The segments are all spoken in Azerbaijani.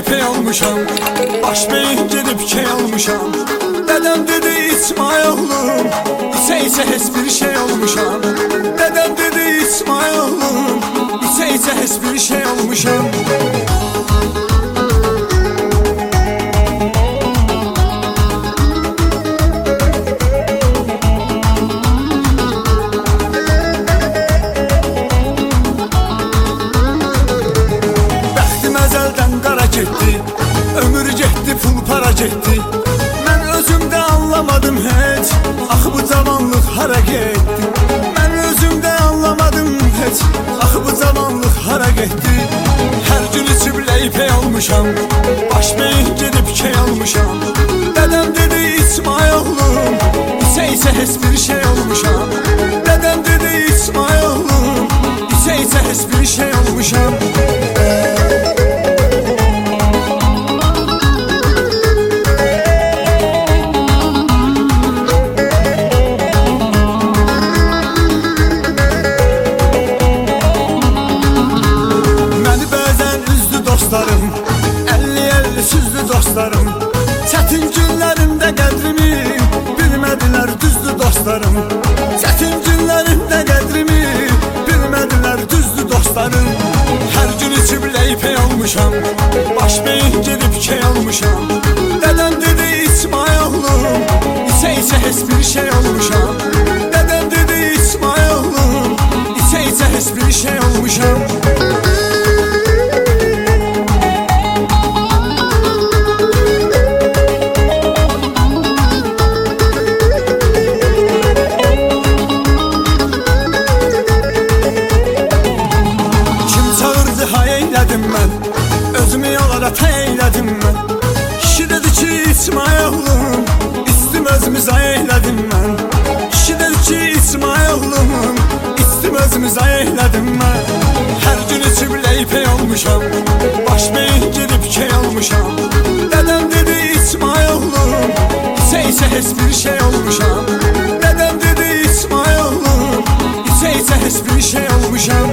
ipek olmuşam, baş beyin gedib key olmuşam. Dedem dedi İsmail oğlum, ise heç bir şey olmuşam. Dedem dedi İsmail oğlum, ise heç bir şey olmuşam. Ömür getdi, pul para getdi. Mən özümdə anlamadım heç, axı bu cavanlıq hara getdi. Mən özümdə anlamadım heç, axı bu cavanlıq hara getdi. Hər gün içib ipek olmuşam, baş beyin gedib key olmuşam. Dedem dedi İsmail oğlum, ise heç bir şey olmuşam. Dedem dedi İsmail oğlum, ise heç bir şey olmuşam. Dostlarım, çətin günlərimdə qədrimi bilmədilər düzdür dostlarım. Çətin günlərimdə qədrimi bilmədilər düzdür dostlarım. Hər gün içib ipek olmuşam, baş beyin gedib key olmuşam. Dedem dedi İsmail oğlum, ise heç bir şey olmuşam. Dedem dedi İsmail oğlum, ise heç bir şey olmuşam. Özümü yollara eylədim mən. Kişi dedi ki İsmail oğlum, istim özümü zay eylədim mən. Kişi dedi ki İsmail oğlum, istim özümü zay eylədim mən. Hər gün içib ipek olmuşam, baş beyin gedib key olmuşam. Dedem dedi İsmail oğlum, ise heç bir şey olmuşam. Dedem dedi İsmail oğlum, ise heç bir şey olmuşam.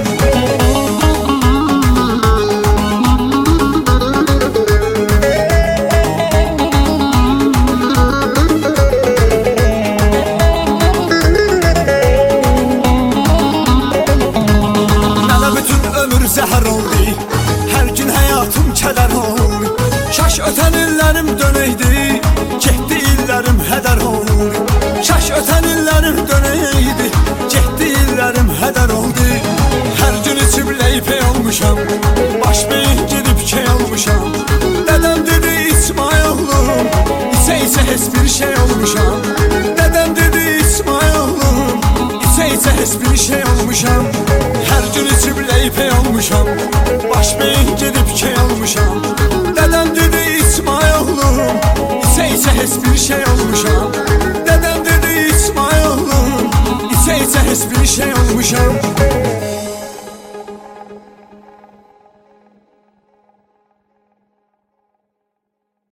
Zəhər oldu, hər gün həyatım kədər oldu. Kaş ötən illərim dönəydi, getdi illərim hədər oldu. Kaş ötən illərim dönəydi, getdi illərim hədər oldu. Hər gün içib ipek olmuşam, baş beyin gedib key olmuşam. Dedem dedi İsmail oğlum, ise heç bir şey olmuşam. Dedem dedi İsmail oğlum, ise heç bir şey olmuşam. Hər gün içib ipek olmuşam, baş beyin gedib key olmuşam. Dedem dedi İsmail oğlum, ise heç bir şey olmuşam. Dedem dedi İsmail oğlum, ise heç bir şey olmuşam.